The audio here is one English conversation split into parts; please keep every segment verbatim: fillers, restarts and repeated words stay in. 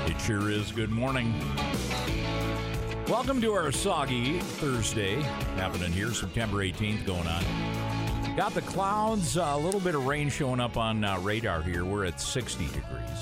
It sure is. Good morning. Welcome to our soggy Thursday. Happening here, September eighteenth going on. Got the clouds, a little bit of rain showing up on uh, radar here. We're at sixty degrees.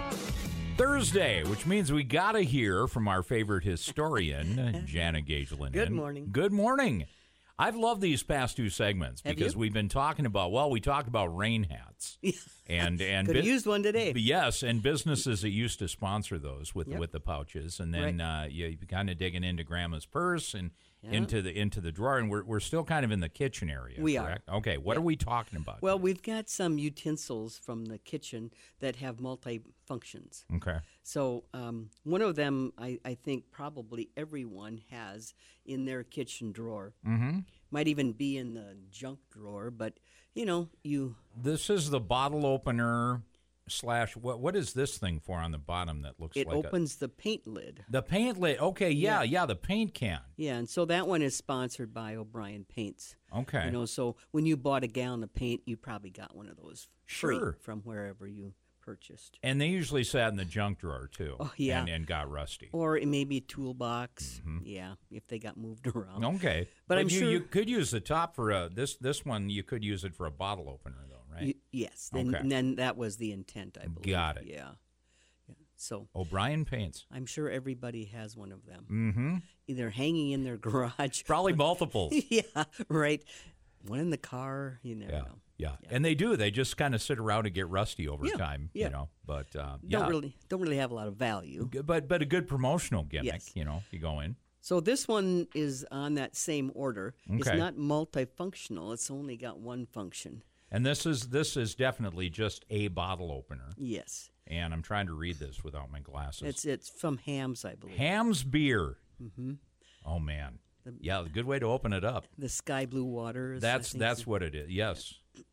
Thursday, which means we got to hear from our favorite historian, Janet Gagelin. Good morning. Good morning. I've loved these past two segments Have because you? we've been talking about, well, we talked about rain hats. and and Could have bus- used one today. Yes, and businesses that used to sponsor those with Yep. with the pouches, and then Right. uh, you, you kind of digging into Grandma's purse and Yeah. into the into the drawer, and we're we're still kind of in the kitchen area. We are. correct? Okay, what Yeah. are we talking about? Well, we've got some utensils from the kitchen that have multi-functions. okay, So um, one of them, I, I think probably everyone has in their kitchen drawer. mm-hmm. Might even be in the junk drawer, but, you know, you... This is the bottle opener slash what what is this thing for on the bottom that looks It like opens the paint lid. a, the paint lid? Okay, yeah, yeah, Yeah. the paint can. Yeah, and so that one is sponsored by O'Brien Paints. Okay, You know, so when you bought a gallon of paint, you probably got one of those free Sure. from wherever you purchased. and they usually sat in the junk drawer too. Oh, yeah. and, and got rusty. Or it may be a toolbox, yeah, if they got moved around. Okay, But I'm you, sure- you could use the top for a this this one. You could use it for a bottle opener though, right? Y- yes, then, Okay. and then that was the intent, I believe. Got it. Yeah. yeah. So O'Brien Paints. I'm sure everybody has one of them, Mm-hmm. either hanging in their garage. Probably multiples. yeah, right. One in the car. You never Yeah, know. yeah, Yeah. and they do. They just kind of sit around and get rusty over Yeah, time, yeah. you know. But uh, Don't yeah, really don't really have a lot of value. G- but but a good promotional gimmick. Yes. You know, you go in. So this one is on that same order. It's Okay. not multifunctional. It's only got one function. And this is this is definitely just a bottle opener. Yes, And I'm trying to read this without my glasses. it's it's from Hams, I believe. Ham's beer. Mm-hmm. Oh man, yeah, a good way to open it up. The sky blue water. is, I That's think, that's the- what it is. Yes,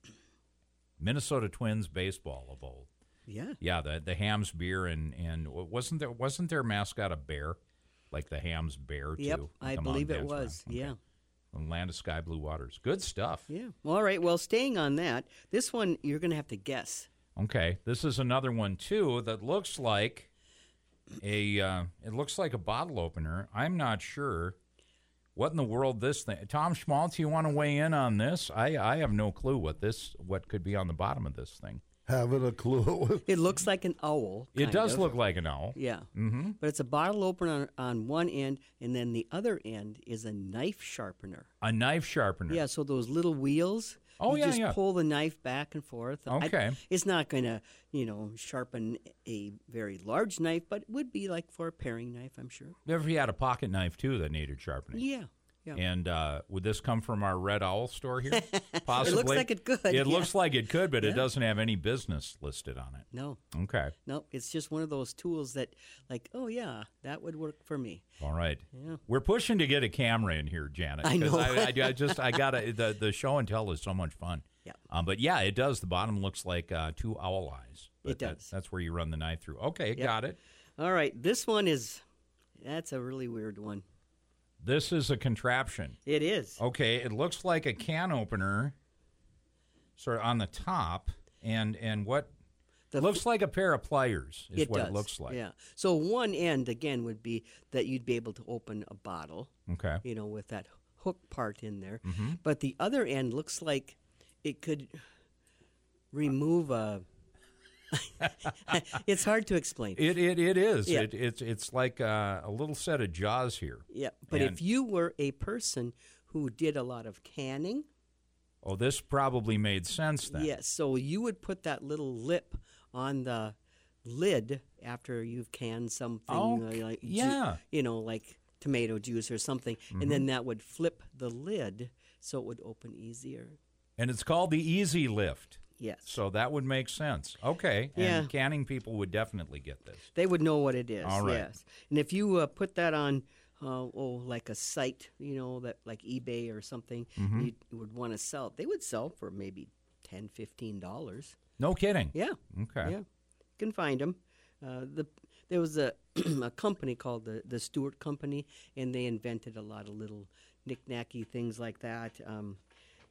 Minnesota Twins baseball of old. Yeah. Yeah, the the Hams beer and and wasn't there wasn't their mascot a bear, like the Hams bear too? Yep, with I the believe it Mountain Dance was. Run? Okay. Yeah. From Land of Sky Blue Waters. Good stuff. Yeah. All right. Well, staying on that, this one you're going to have to guess. Okay, this is another one too that looks like a uh, it looks like a bottle opener. I'm not sure what in the world this thing. Tom Schmaltz, you want to weigh in on this? I I have no clue what this what could be on the bottom of this thing. Having a clue. It looks like an owl. It kind does of. look like an owl. Yeah. Mm-hmm. But it's a bottle opener on, on one end, and then the other end is a knife sharpener. A knife sharpener. Yeah. So those little wheels. Oh, you yeah, just yeah. pull the knife back and forth. I- Okay. it's not going to, you know, sharpen a very large knife, but it would be like for a paring knife, I'm sure. If you had a pocket knife too that needed sharpening. Yeah. Yeah. And uh, would this come from our Red Owl store here? Possibly. It looks like it could. It yeah. looks like it could, but it Yeah. doesn't have any business listed on it. No. Okay. No, it's just one of those tools that, like, oh yeah, that would work for me. All right. Yeah. We're pushing to get a camera in here, Janet. I 'cause know. I, I, I just I gotta the the show and tell is so much fun. Yeah. Um, but yeah, it does. The bottom looks like uh, two owl eyes. But It that- does. that's where you run the knife through. Okay, Yep. got it. All right, this one is, that's a really weird one. This is a contraption. It is. Okay, it looks like a can opener, sort of on the top, and and what The looks like a pair of pliers is it what does. it looks like. Yeah. So one end again would be that you'd be able to open a bottle, Okay. you know, with that hook part in there. Mm-hmm. But the other end looks like it could remove a. It's hard to explain. It it it is. Yeah. It, it's it's like uh, a little set of jaws here. Yeah, but And- if you were a person who did a lot of canning, Oh, this probably made sense then. yes, so you would put that little lip on the lid after you've canned something, Oh, uh, like ju- yeah. you know, like tomato juice or something, and then that would flip the lid so it would open easier. And it's called the Easy Lift. Yes, So that would make sense. Okay. Yeah. And canning people would definitely get this. they would know what it is. All right. Yes, and if you uh, put that on. Uh, oh, like a site, you know, that like eBay or something, Mm-hmm. you would want to sell it. They would sell for maybe ten, fifteen dollars. No kidding. Yeah. Okay. Yeah, you can find them. Uh, the there was a a company called the the Stewart Company, and they invented a lot of little knick-knacky things like that. Um,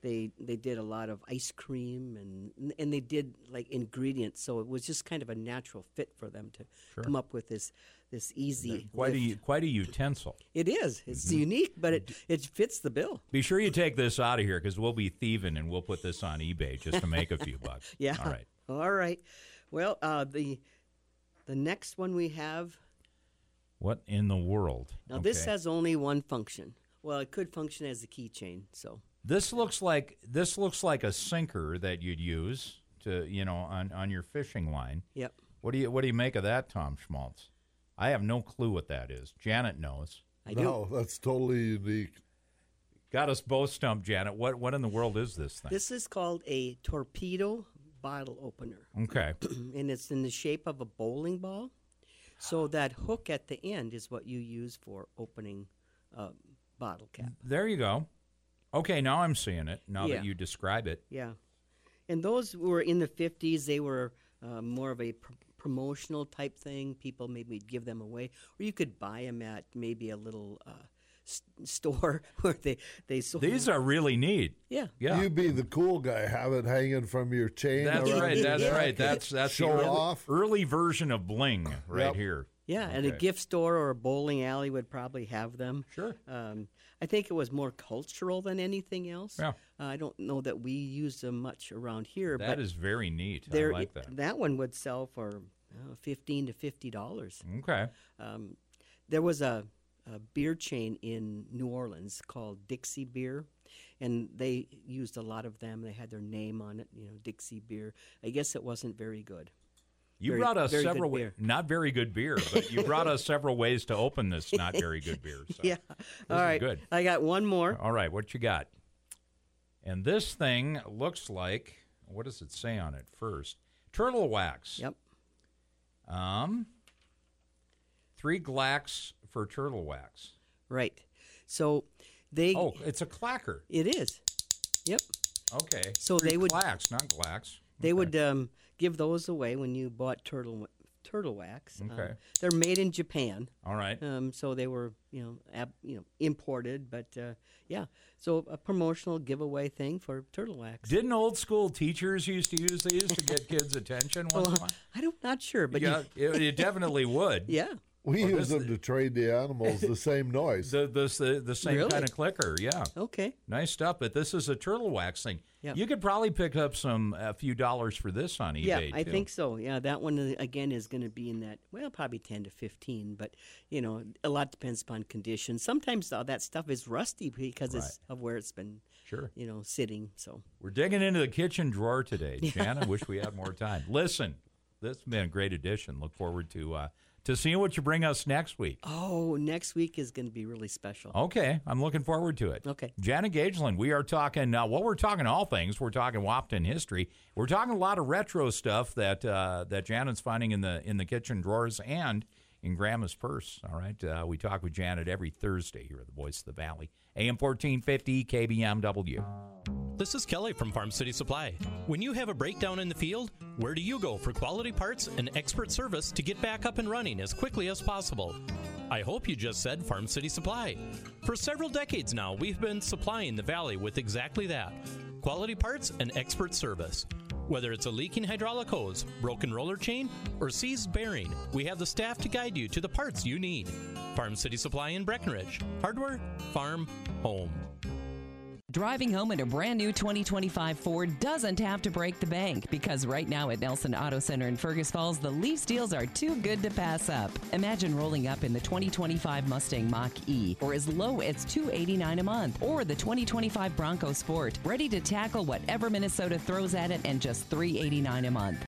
they they did a lot of ice cream and and they did like ingredients, so it was just kind of a natural fit for them to Sure. come up with this this easy. Quite a lift. quite a utensil. It is. It's Mm-hmm. unique, but it it fits the bill. Be sure you take this out of here because we'll be thieving and we'll put this on eBay just to make a few bucks. Yeah. All right. All right. Well, uh, the the next one we have. What in the world? Now this Okay. has only one function. Well, it could function as a keychain. So This looks like this looks like a sinker that you'd use to you know on, on your fishing line. yep. What do you what do you make of that, Tom Schmaltz? I have no clue what that is. Janet knows. I do. No, that's totally unique. Got us both stumped, Janet. What what in the world is this thing? This is called a torpedo bottle opener, Okay. and it's in the shape of a bowling ball. So that hook at the end is what you use for opening a bottle cap. There you go. Okay, now I'm seeing it. Now Yeah. that you describe it. Yeah, and those were in the fifties. They were uh, more of a pr- promotional type thing. People maybe give them away, or you could buy them at maybe a little uh, s- store where they they sold. These are really neat. yeah. Yeah. You be the cool guy, have it hanging from your chain. That's around right. your That's Yeah. right. jacket. That's that's Show the early, off. early version of bling right Yep. here. Yeah, and a Okay. gift store or a bowling alley would probably have them. Sure. Um, I think it was more cultural than anything else. Yeah. Uh, I don't know that we use them much around here. That but is very neat. I there- like that. That one would sell for uh, fifteen to fifty dollars. Okay. Um, there was a, a beer chain in New Orleans called Dixie Beer, and they used a lot of them. They had their name on it, you know, Dixie Beer. I guess it wasn't very good. You Very- brought us very good several wa- beer. not very good beer, but you brought us several ways to open this not very good beer. So. Yeah. All is right. good. I got one more. All right, what you got? And this thing looks like, what does it say on it first? Turtle wax. Yep. Um, three glacks for turtle wax. Right. So they. Oh, it's a clacker. It is. Yep. Okay. So Three they would- clacks, not glacks. They Okay. would um, give those away when you bought turtle turtle wax. Um, Okay. they're made in Japan, All right. um, so they were you know ab- you know imported. But uh, yeah, so a promotional giveaway thing for turtle wax. Didn't old school teachers used to use these to get kids' attention once in a Well, while? I'm not sure, but Yeah, you- it, it definitely would. yeah. We Or use this- them to train the animals the same noise. The, the, the, the same Really? kind of clicker, yeah. Okay. Nice stuff, but this is a turtle wax thing. Yeah. You could probably pick up some a few dollars for this on eBay, Yeah, too. I think so. Yeah, that one uh, again is going to be in that well, probably ten to fifteen. But you know, a lot depends upon conditions. Sometimes all that stuff is rusty because it's of where it's been, Sure. you know, sitting. So We're digging into the kitchen drawer today. Jan, I wish we had more time. Listen, this has been a great addition. Look forward to uh, to seeing what you bring us next week. oh, next week is going to be really special. Okay, I'm looking forward to it. Okay. Janet Gageland, we are talking, uh, well, we're talking all things. We're talking Wahpeton history. We're talking a lot of retro stuff that uh, that Janet's finding in the in the kitchen drawers and in Grandma's purse. All right, uh, we talk with Janet every Thursday here at the Voice of the Valley. A M fourteen fifty K B M W. This is Kelly from Farm City Supply. When you have a breakdown in the field, where do you go for quality parts and expert service to get back up and running as quickly as possible? I hope you just said Farm City Supply. For several decades now, we've been supplying the Valley with exactly that, quality parts and expert service. Whether it's a leaking hydraulic hose, broken roller chain, or seized bearing, we have the staff to guide you to the parts you need. Farm City Supply in Breckenridge. Hardware, farm, home. Driving home in a brand new twenty twenty-five Ford doesn't have to break the bank because right now at Nelson Auto Center in Fergus Falls, the lease deals are too good to pass up. Imagine rolling up in the twenty twenty-five Mustang Mach-E for as low as two hundred eighty-nine dollars a month, or the twenty twenty-five Bronco Sport, ready to tackle whatever Minnesota throws at it and just three hundred eighty-nine dollars a month.